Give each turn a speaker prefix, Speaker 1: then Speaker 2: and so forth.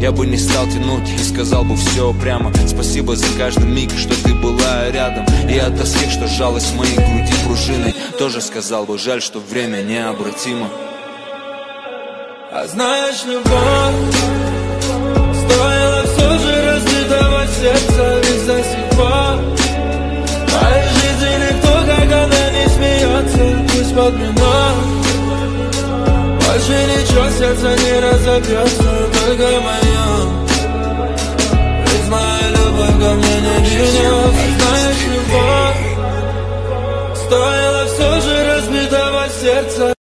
Speaker 1: я бы не стал тянуть и сказал бы все прямо. Спасибо за каждый миг, что ты была рядом. И от тоски, что жалость в моей груди пружиной, тоже сказал бы, жаль, что время необратимо.
Speaker 2: А знаешь, любовь стоило все же разбитого сердца, ведь до сих пор в моей жизни никто, как она, не смеется. Пусть подминает, больше ничего сердце не разобьется, только моя. Ведь моя любовь ко мне не вернет. А знаешь, любовь стоило все же разбитого сердца.